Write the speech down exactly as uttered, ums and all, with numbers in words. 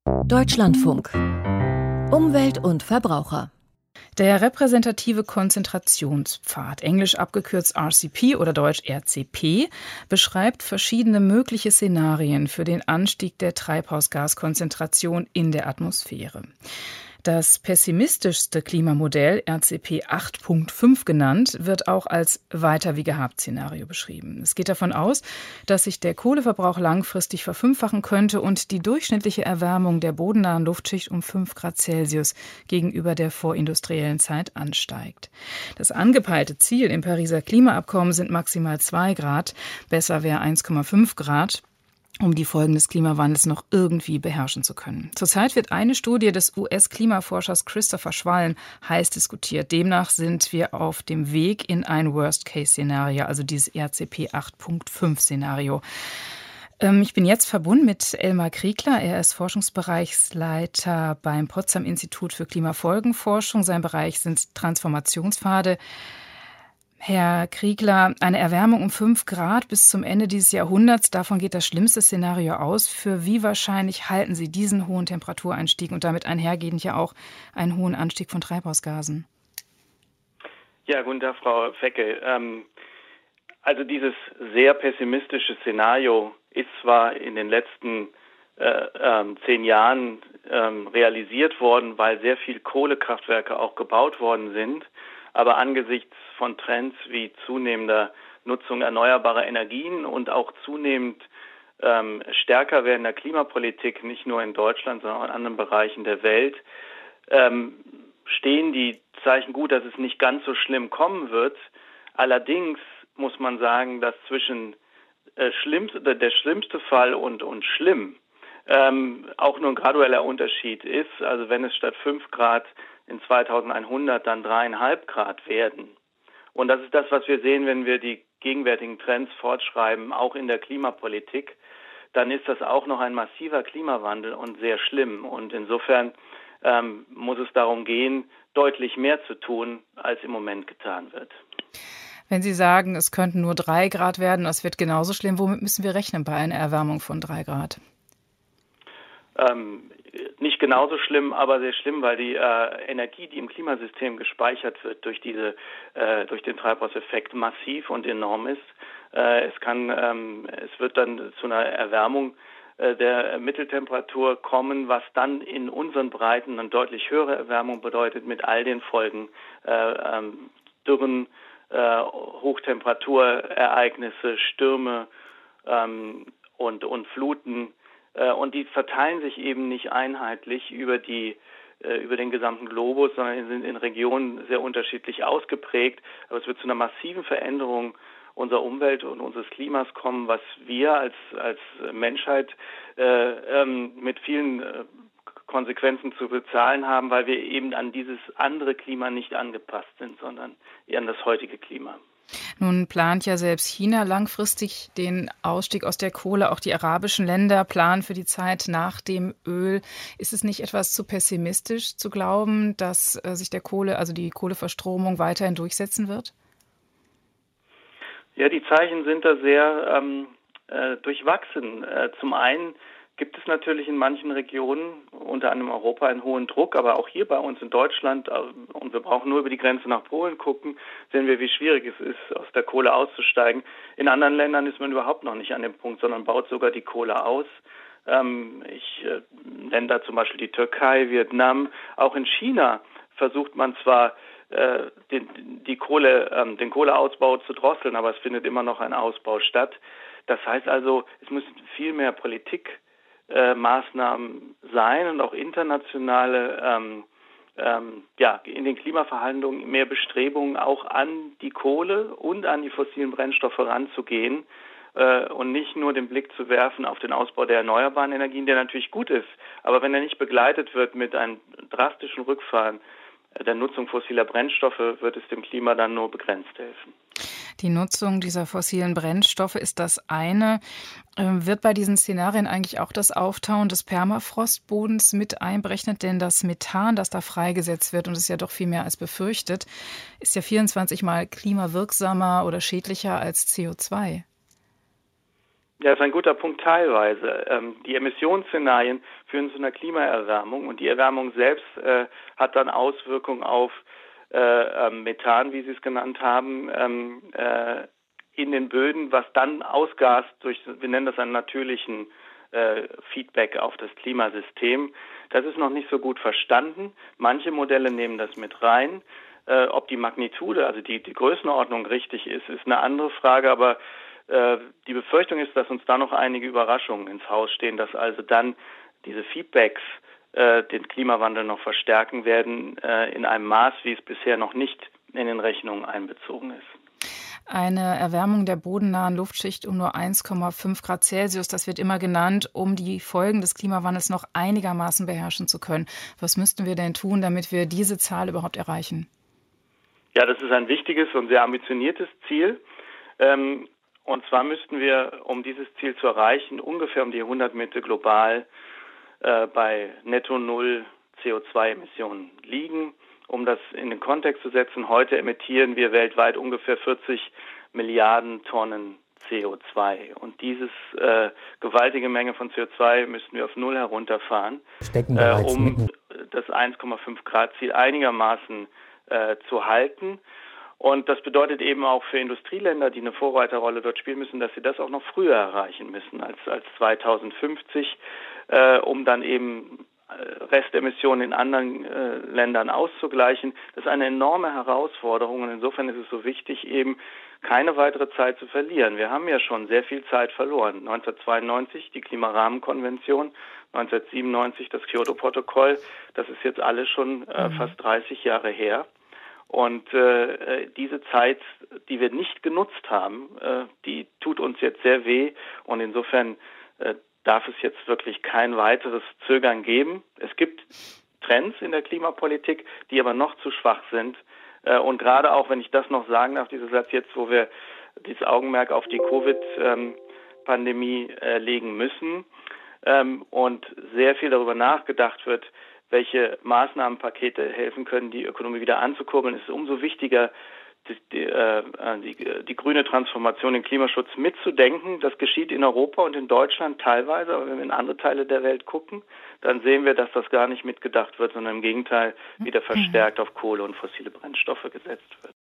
Deutschlandfunk. Umwelt und Verbraucher. Der repräsentative Konzentrationspfad, englisch abgekürzt R C P oder deutsch R C P, beschreibt verschiedene mögliche Szenarien für den Anstieg der Treibhausgaskonzentration in der Atmosphäre. Das pessimistischste Klimamodell, R C P acht Punkt fünf genannt, wird auch als Weiter wie gehabt Szenario beschrieben. Es geht davon aus, dass sich der Kohleverbrauch langfristig verfünffachen könnte und die durchschnittliche Erwärmung der bodennahen Luftschicht um fünf Grad Celsius gegenüber der vorindustriellen Zeit ansteigt. Das angepeilte Ziel im Pariser Klimaabkommen sind maximal zwei Grad, besser wäre eins Komma fünf Grad. Um die Folgen des Klimawandels noch irgendwie beherrschen zu können. Zurzeit wird eine Studie des U S-Klimaforschers Christopher Schwallen heiß diskutiert. Demnach sind wir auf dem Weg in ein Worst-Case-Szenario, also dieses R C P acht Punkt fünf Szenario. Ähm, ich bin jetzt verbunden mit Elmar Kriegler. Er ist Forschungsbereichsleiter beim Potsdam Institut für Klimafolgenforschung. Sein Bereich sind Transformationspfade. Herr Kriegler, eine Erwärmung um fünf Grad bis zum Ende dieses Jahrhunderts, davon geht das schlimmste Szenario aus. Für wie wahrscheinlich halten Sie diesen hohen Temperatureinstieg und damit einhergehend ja auch einen hohen Anstieg von Treibhausgasen? Ja, guten Tag, Frau Fecke. Ähm, also dieses sehr pessimistische Szenario ist zwar in den letzten äh, ähm, zehn Jahren ähm, realisiert worden, weil sehr viel Kohlekraftwerke auch gebaut worden sind. Aber angesichts von Trends wie zunehmender Nutzung erneuerbarer Energien und auch zunehmend ähm, stärker werdender Klimapolitik, nicht nur in Deutschland, sondern auch in anderen Bereichen der Welt, ähm, stehen die Zeichen gut, dass es nicht ganz so schlimm kommen wird. Allerdings muss man sagen, dass zwischen äh, schlimmst, der schlimmste Fall und, und schlimm ähm, auch nur ein gradueller Unterschied ist. Also wenn es statt fünf Grad in zweitausendeinhundert dann dreieinhalb Grad werden. Und das ist das, was wir sehen, wenn wir die gegenwärtigen Trends fortschreiben, auch in der Klimapolitik. Dann ist das auch noch ein massiver Klimawandel und sehr schlimm. Und insofern ähm, muss es darum gehen, deutlich mehr zu tun, als im Moment getan wird. Wenn Sie sagen, es könnten nur drei Grad werden, das wird genauso schlimm, womit müssen wir rechnen bei einer Erwärmung von drei Grad? Ähm, nicht genauso schlimm, aber sehr schlimm, weil die äh, Energie, die im Klimasystem gespeichert wird durch diese, äh, durch den Treibhauseffekt massiv und enorm ist. Äh, es kann, ähm, es wird dann zu einer Erwärmung äh, der Mitteltemperatur kommen, was dann in unseren Breiten eine deutlich höhere Erwärmung bedeutet mit all den Folgen, äh, ähm, Dürren, äh, Hochtemperaturereignisse, Stürme ähm, und, und Fluten. Und die verteilen sich eben nicht einheitlich über die über den gesamten Globus, sondern sind in Regionen sehr unterschiedlich ausgeprägt. Aber es wird zu einer massiven Veränderung unserer Umwelt und unseres Klimas kommen, was wir als als Menschheit äh, ähm, mit vielen äh, Konsequenzen zu bezahlen haben, weil wir eben an dieses andere Klima nicht angepasst sind, sondern eher an das heutige Klima. Nun plant ja selbst China langfristig den Ausstieg aus der Kohle. Auch die arabischen Länder planen für die Zeit nach dem Öl. Ist es nicht etwas zu pessimistisch zu glauben, dass äh, sich der Kohle, also die Kohleverstromung weiterhin durchsetzen wird? Ja, die Zeichen sind da sehr ähm, äh, durchwachsen. Äh, zum einen gibt es natürlich in manchen Regionen, unter anderem Europa, einen hohen Druck, aber auch hier bei uns in Deutschland, und wir brauchen nur über die Grenze nach Polen gucken, sehen wir, wie schwierig es ist, aus der Kohle auszusteigen. In anderen Ländern ist man überhaupt noch nicht an dem Punkt, sondern baut sogar die Kohle aus. Ähm, ich äh, nenne da zum Beispiel die Türkei, Vietnam. Auch in China versucht man zwar, äh, den, die Kohle, ähm, den Kohleausbau zu drosseln, aber es findet immer noch ein Ausbau statt. Das heißt also, es muss viel mehr Politik Äh, Maßnahmen sein und auch internationale, ähm, ähm, ja, in den Klimaverhandlungen mehr Bestrebungen auch an die Kohle und an die fossilen Brennstoffe ranzugehen äh, und nicht nur den Blick zu werfen auf den Ausbau der erneuerbaren Energien, der natürlich gut ist, aber wenn er nicht begleitet wird mit einem drastischen Rückfahren der Nutzung fossiler Brennstoffe, wird es dem Klima dann nur begrenzt helfen. Die Nutzung dieser fossilen Brennstoffe ist das eine. Wird bei diesen Szenarien eigentlich auch das Auftauen des Permafrostbodens mit einberechnet? Denn das Methan, das da freigesetzt wird, und es ist ja doch viel mehr als befürchtet, ist ja vierundzwanzig Mal klimawirksamer oder schädlicher als C O zwei. Ja, das ist ein guter Punkt teilweise. Ähm, die Emissionsszenarien führen zu einer Klimaerwärmung und die Erwärmung selbst äh, hat dann Auswirkungen auf äh, äh, Methan, wie Sie es genannt haben, ähm, äh, in den Böden, was dann ausgast durch, wir nennen das einen natürlichen äh, Feedback auf das Klimasystem. Das ist noch nicht so gut verstanden. Manche Modelle nehmen das mit rein. Äh, ob die Magnitude, also die, die Größenordnung richtig ist, ist eine andere Frage, aber äh, die Befürchtung ist, dass uns da noch einige Überraschungen ins Haus stehen, dass also dann diese Feedbacks äh, den Klimawandel noch verstärken werden, äh, in einem Maß, wie es bisher noch nicht in den Rechnungen einbezogen ist. Eine Erwärmung der bodennahen Luftschicht um nur eins Komma fünf Grad Celsius, das wird immer genannt, um die Folgen des Klimawandels noch einigermaßen beherrschen zu können. Was müssten wir denn tun, damit wir diese Zahl überhaupt erreichen? Ja, das ist ein wichtiges und sehr ambitioniertes Ziel. Ähm, und zwar müssten wir, um dieses Ziel zu erreichen, ungefähr um die Jahrhundertmitte global äh, bei netto null C O zwei Emissionen liegen. Um das in den Kontext zu setzen, heute emittieren wir weltweit ungefähr vierzig Milliarden Tonnen C O zwei. Und diese äh, gewaltige Menge von C O zwei müssten wir auf Null herunterfahren, äh, um das eins Komma fünf Grad Ziel einigermaßen äh, zu halten. Und das bedeutet eben auch für Industrieländer, die eine Vorreiterrolle dort spielen müssen, dass sie das auch noch früher erreichen müssen als, als zweitausendfünfzig, äh, um dann eben Restemissionen in anderen äh, Ländern auszugleichen. Das ist eine enorme Herausforderung und insofern ist es so wichtig, eben keine weitere Zeit zu verlieren. Wir haben ja schon sehr viel Zeit verloren. neunzehnhundertzweiundneunzig die Klimarahmenkonvention, neunzehnhundertsiebenundneunzig das Kyoto-Protokoll, das ist jetzt alles schon äh, mhm. fast dreißig Jahre her. Und äh, diese Zeit, die wir nicht genutzt haben, äh, die tut uns jetzt sehr weh und insofern äh, darf es jetzt wirklich kein weiteres Zögern geben. Es gibt Trends in der Klimapolitik, die aber noch zu schwach sind. Und gerade auch, wenn ich das noch sagen darf, dieser Satz jetzt, wo wir dieses Augenmerk auf die Covid-Pandemie legen müssen und sehr viel darüber nachgedacht wird, welche Maßnahmenpakete helfen können, die Ökonomie wieder anzukurbeln, ist es umso wichtiger, Die, die, die, die grüne Transformation, den Klimaschutz mitzudenken. Das geschieht in Europa und in Deutschland teilweise, aber wenn wir in andere Teile der Welt gucken, dann sehen wir, dass das gar nicht mitgedacht wird, sondern im Gegenteil wieder verstärkt auf Kohle und fossile Brennstoffe gesetzt wird.